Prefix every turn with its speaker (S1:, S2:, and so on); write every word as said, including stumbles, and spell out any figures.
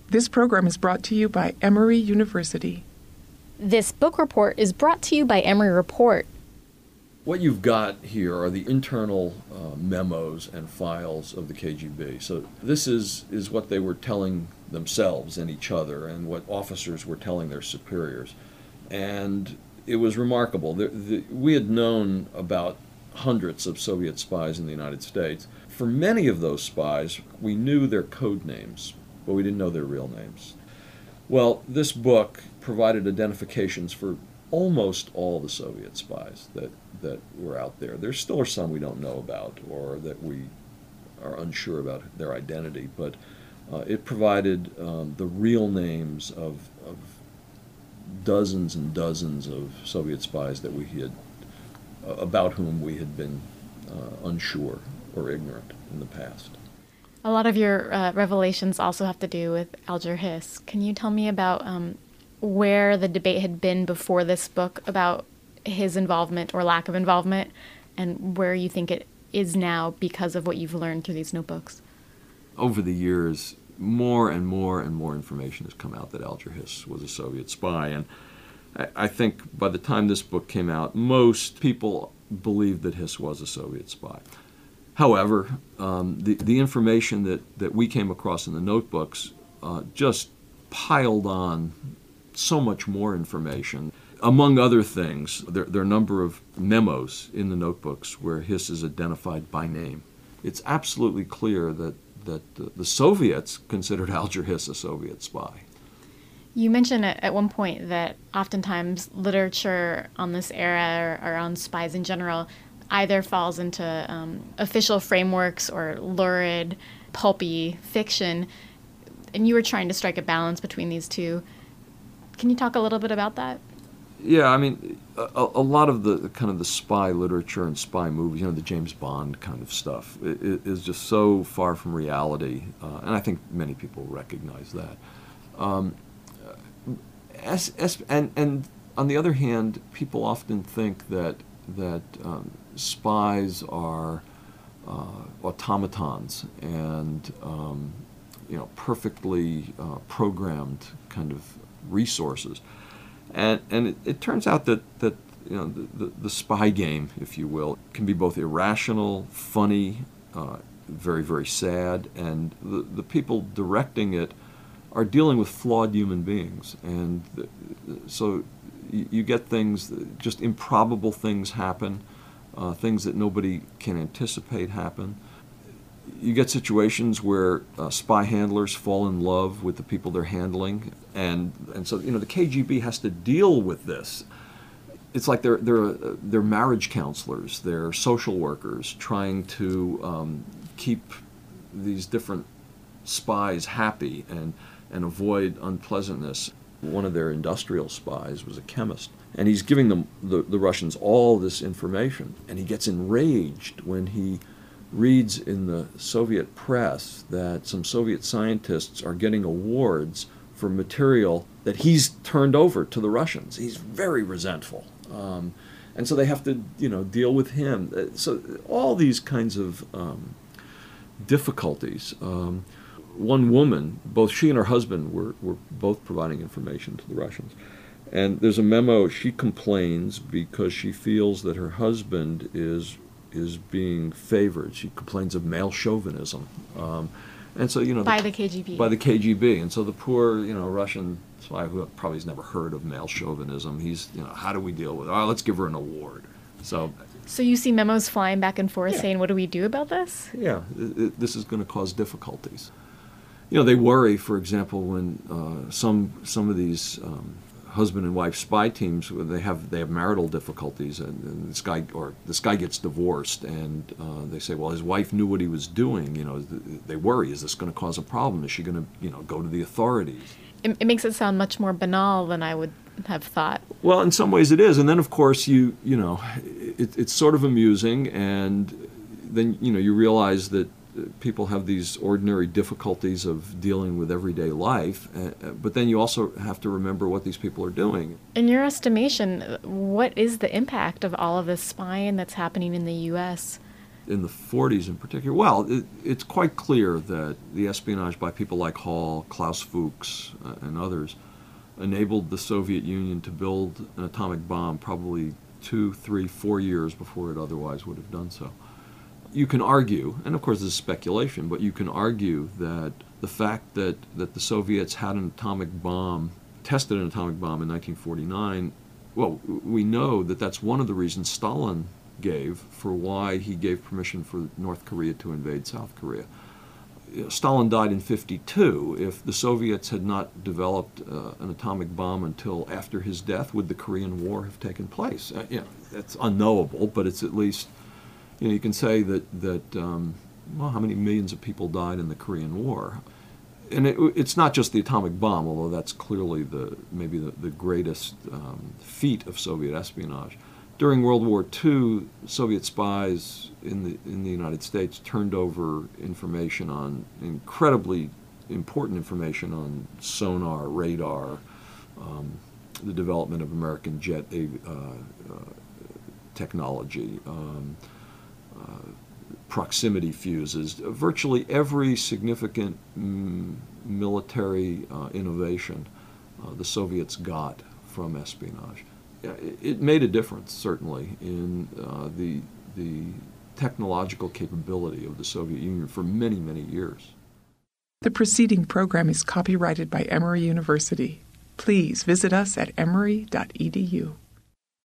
S1: This program is brought to you by Emory University.
S2: This book report is brought to you by Emory Report.
S3: What you've got here are the internal uh, memos and files of the K G B. So this is, is what they were telling themselves and each other, and what officers were telling their superiors. And it was remarkable. The, the, we had known about hundreds of Soviet spies in the United States. For many of those spies, we knew their code names, but we didn't know their real names. Well, this book provided identifications for almost all the Soviet spies that, that were out there. There still are some we don't know about or that we are unsure about their identity, but uh, it provided um, the real names of, of dozens and dozens of Soviet spies that we had, uh, about whom we had been uh, unsure or ignorant in the past.
S2: A lot of your uh, revelations also have to do with Alger Hiss. Can you tell me about um, where the debate had been before this book about his involvement or lack of involvement, and where you think it is now because of what you've learned through these notebooks?
S3: Over the years, more and more and more information has come out that Alger Hiss was a Soviet spy, and I, I think by the time this book came out, most people believed that Hiss was a Soviet spy. However, um, the, the information that, that we came across in the notebooks uh, just piled on so much more information. Among other things, there, there are a number of memos in the notebooks where Hiss is identified by name. It's absolutely clear that, that the, the Soviets considered Alger Hiss a Soviet spy.
S2: You mentioned at, at one point that oftentimes literature on this era or, or on spies in general either falls into um, official frameworks or lurid, pulpy fiction, and you were trying to strike a balance between these two. Can you talk a little bit about that?
S3: Yeah, I mean, a, a lot of the kind of the spy literature and spy movies, you know, the James Bond kind of stuff, it, it is just so far from reality, uh, and I think many people recognize that. Um, as, as, and, and on the other hand, people often think that that um, spies are uh, automatons and um, you know, perfectly uh, programmed kind of resources, and and it, it turns out that that you know the, the, the spy game, if you will, can be both irrational, funny, uh, very very sad, and the the people directing it are dealing with flawed human beings, and the, so you, you get things, just improbable things happen. Uh, things that nobody can anticipate happen. You get situations where uh, spy handlers fall in love with the people they're handling, and and so you know the K G B has to deal with this. It's like they're they're they're marriage counselors, they're social workers trying to um, keep these different spies happy and and avoid unpleasantness. One of their industrial spies was a chemist, and he's giving them, the, the Russians, all this information, and he gets enraged when he reads in the Soviet press that some Soviet scientists are getting awards for material that he's turned over to the Russians. He's very resentful, um, and so they have to, you know, deal with him. So all these kinds of um, difficulties. Um, One woman, both she and her husband were, were both providing information to the Russians. And there's a memo, she complains because she feels that her husband is is being favored. She complains of male chauvinism. Um, and so, you know...
S2: By
S3: the,
S2: the K G B.
S3: By the K G B. And so the poor, you know, Russian spy who probably has never heard of male chauvinism, he's, you know, how do we deal with it? Oh, let's give her an award. So...
S2: So you see memos flying back and forth
S3: yeah.
S2: saying, what do we do about this?
S3: Yeah, it, it, this is going to cause difficulties. You know, they worry, for example, when uh, some some of these um, husband and wife spy teams, they have they have marital difficulties, and, and this guy or this guy gets divorced, and uh, they say, well, his wife knew what he was doing. You know, they worry: is this going to cause a problem? Is she going to, you know, go to the authorities?
S2: It, it makes it sound much more banal than I would have thought.
S3: Well, in some ways it is, and then of course you you know, it, it's sort of amusing, and then you know you realize that people have these ordinary difficulties of dealing with everyday life, uh, but then you also have to remember what these people are doing.
S2: In your estimation, what is the impact of all of this spying that's happening in the U S?
S3: in the forties in particular, well, it, it's quite clear that the espionage by people like Hall, Klaus Fuchs, uh, and others enabled the Soviet Union to build an atomic bomb probably two, three, four years before it otherwise would have done so. You can argue, and of course this is speculation, but you can argue that the fact that, that the Soviets had an atomic bomb, tested an atomic bomb in nineteen forty-nine, well, we know that that's one of the reasons Stalin gave for why he gave permission for North Korea to invade South Korea. You know, Stalin died in fifty-two. If the Soviets had not developed uh, an atomic bomb until after his death, would the Korean War have taken place? Uh, you know, it's unknowable, but it's at least, you know, you can say that, that um, well, how many millions of people died in the Korean War? And it, it's not just the atomic bomb, although that's clearly the maybe the, the greatest um, feat of Soviet espionage. During World War Two, Soviet spies in the in the United States turned over information on incredibly important information on sonar, radar, um, the development of American jet uh, uh, technology, um, uh, proximity fuses, virtually every significant mm, military uh, innovation uh, the Soviets got from espionage. It, it made a difference, certainly, in uh, the, the technological capability of the Soviet Union for many, many years.
S1: The preceding program is copyrighted by Emory University. Please visit us at emory dot e d u.